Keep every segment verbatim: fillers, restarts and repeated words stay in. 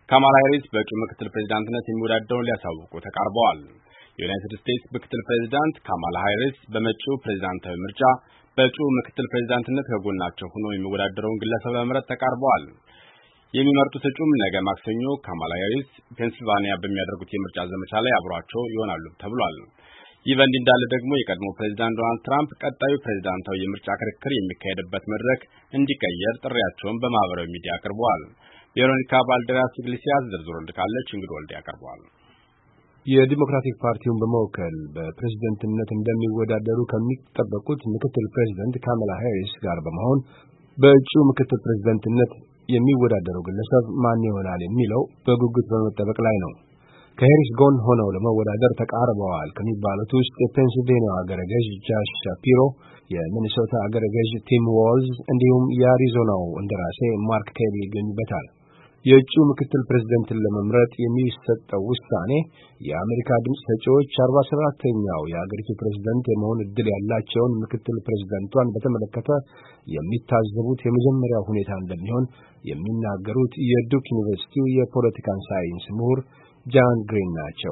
ካማላ ሃሪስ በእጩ ምክትል ፕሬዝዳንትነት የሚወዳደሩን ሊያሳውቁ ተቃርበዋል። የዩናይትድ ስቴትስ ምክትል ፕሬዝዳንት ካማላ ሃሪስ በመጪው ፕሬዝዳንታዊ ምርጫ በእጩ ምክትል ፕሬዝዳንትነት ከጎናቸው ሆኖ የሚወዳደረውን ግለሰብ ለመምረጥ ተቃርበዋል። የሚመርጡት እጩም ነገ ማክሰኞ ካማላ ሃሪስ ፔንሲልቫኒያ በሚያደርጉት የምርጫ ዘመቻ ላይ አብሯቸው ይሆናሉ ተብሏል። ይህ በእንዲህ እንዳለ ደግሞ የቀድሞ ፕሬዝዳንት ዶናልድ ትራምፕ ቀጣዩ ፕሬዝዳንታዊ የምርጫ ክርክር የሚካሄድበት መድረክ እንዲቀየር ጥሪያቸውን በማህበራዊ ሚዲያ አቅርበዋል። ቬሮኒካ ባልደራስ ኢግሌሲያስ ዝርዝሩን ልካለች። እንግዲህ ወልዴ ያቀርበዋል። የዲሞክራቲክ ፓርቲውን በመወከል በፕሬዝዳንትነት እንደሚወዳደሩ ከሚጠበቁት ምክትል ፕሬዝዳንት ካማላ ሃሪስ ጋር በመሆን በእጩ ምክትል ፕሬዝዳንትነት የሚወዳደረው ግለሰብ ማን ይሆናል የሚለው በጉጉት በመጠበቅ ላይ ነው። ከሃሪስ ጎን ሆነው ለመወዳደር ተቃርበዋል ከሚባሉት ውስጥ የፔንሲልቬኒያ አገረ ገዥ ጆሽ ሻፒሮ፣ የሚኒሶታ አገረ ገዥ ቲም ዋልዝ እንዲሁም የአሪዞናው እንደራሴ ማርክ ኬሊ ይገኙበታል። የእጩ ምክትል ፕሬዝዳንትን ለመምረጥ የሚሰጠው ውሳኔ የአሜሪካ ድምፅ ሰጪዎች አርባ ሰባተኛው የአገሪቱ ፕሬዝዳንት የመሆን ዕድል ያላቸውን ምክትል ፕሬዝዳንቷን በተመለከተ የሚታዘቡት የመጀመሪያው ሁኔታ እንደሚሆን የሚናገሩት የዱክ ዩኒቨርሲቲው የፖለቲካል ሳይንስ ምሁር ጃን ግሪን ናቸው።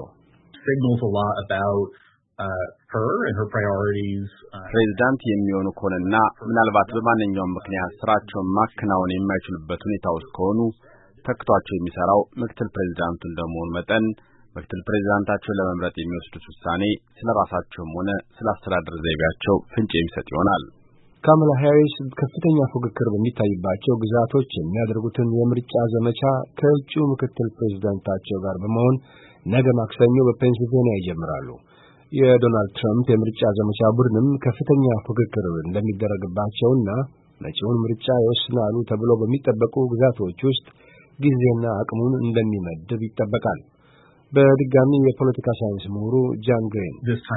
ፕሬዝዳንት የሚሆኑ ከሆነና ምናልባት በማንኛውም ምክንያት ስራቸውን ማከናወን የማይችሉበት ሁኔታ ውስጥ ከሆኑ ተክቷቸው የሚሰራው ምክትል ፕሬዝዳንቱ እንደመሆኑ መጠን ምክትል ፕሬዝዳንታቸውን ለመምረጥ የሚወስዱት ውሳኔ ስለራሳቸውም ሆነ ስለ አስተዳደር ዘይቤያቸው ፍንጭ የሚሰጥ ይሆናል። ካማላ ሃሪስ ከፍተኛ ፉክክር በሚታይባቸው ግዛቶች የሚያደርጉትን የምርጫ ዘመቻ ከእጩ ምክትል ፕሬዝዳንታቸው ጋር በመሆን ነገ ማክሰኞ በፔንሲልቬኒያ ይጀምራሉ። የዶናልድ ትራምፕ የምርጫ ዘመቻ ቡድንም ከፍተኛ ፉክክር እንደሚደረግባቸውና መጪውን ምርጫ ይወስናሉ ተብሎ በሚጠበቁ ግዛቶች ውስጥ ጊዜና አቅሙን እንደሚመድብ ይጠበቃል። በድጋሚ የፖለቲካ ሳይንስ ምሁሩ ጃን ግሪን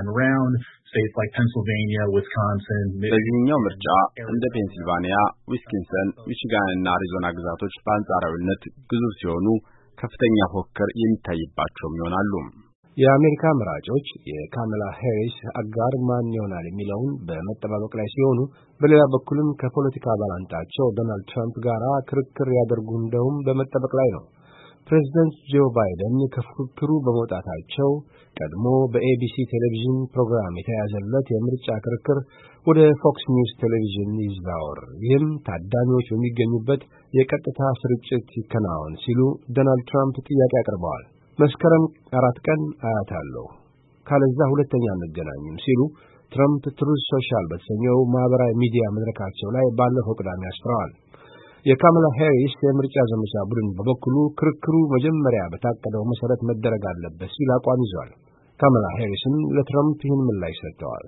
በዚህኛው ምርጫ እንደ ፔንሲልቫኒያ፣ ዊስኮንሰን፣ ሚቺጋን እና አሪዞና ግዛቶች በአንጻራዊነት ግዙፍ ሲሆኑ ከፍተኛ ፉክክር የሚታይባቸውም ይሆናሉ። የአሜሪካ መራጮች የካማላ ሃሪስ አጋር ማን ይሆናል የሚለውን በመጠባበቅ ላይ ሲሆኑ፣ በሌላ በኩልም ከፖለቲካ ባላንጣቸው ዶናልድ ትራምፕ ጋር ክርክር ያደርጉ እንደውም በመጠበቅ ላይ ነው። ፕሬዝዳንት ጆ ባይደን ከፉክክሩ በመውጣታቸው ቀድሞ በኤቢሲ ቴሌቪዥን ፕሮግራም የተያዘለት የምርጫ ክርክር ወደ ፎክስ ኒውስ ቴሌቪዥን ይዛወር፣ ይህም ታዳሚዎች በሚገኙበት የቀጥታ ስርጭት ይከናወን ሲሉ ዶናልድ ትራምፕ ጥያቄ አቅርበዋል። መስከረም አራት ቀን አያታለሁ፣ ካለዛ ሁለተኛ አንገናኝም ሲሉ ትራምፕ ትሩዝ ሶሻል በተሰኘው ማህበራዊ ሚዲያ መድረካቸው ላይ ባለፈው ቅዳሜ አስፍረዋል። የካማላ ሃሪስ የምርጫ ዘመቻ ቡድን በበኩሉ ክርክሩ መጀመሪያ በታቀደው መሰረት መደረግ አለበት ሲል አቋም ይዟል። ካማላ ሃሪስም ለትራምፕ ይህን ምላሽ ሰጥተዋል።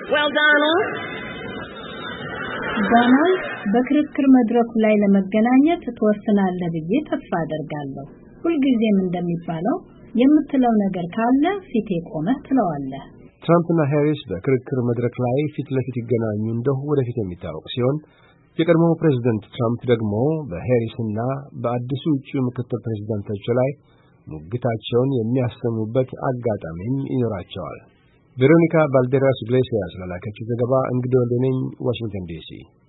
ዶናልድ በክርክር መድረኩ ላይ ለመገናኘት ተወስናለህ ብዬ ተስፋ አደርጋለሁ። ሁልጊዜም እንደሚባለው የምትለው ነገር ካለ ፊቴ ቆመህ ትለዋለህ። ትራምፕና ሃሪስ በክርክር መድረክ ላይ ፊት ለፊት ይገናኙ እንደው ወደፊት የሚታወቅ ሲሆን የቀድሞው ፕሬዝዳንት ትራምፕ ደግሞ በሃሪስና በአዲሱ እጩ ምክትል ፕሬዝዳንቶች ላይ ሙግታቸውን የሚያሰሙበት አጋጣሚም ይኖራቸዋል። ቬሮኒካ ባልደራስ ኢግሌሲያስ ለላከችው ዘገባ እንግዲህ ወልዴ ነኝ፣ ዋሽንግተን ዲሲ።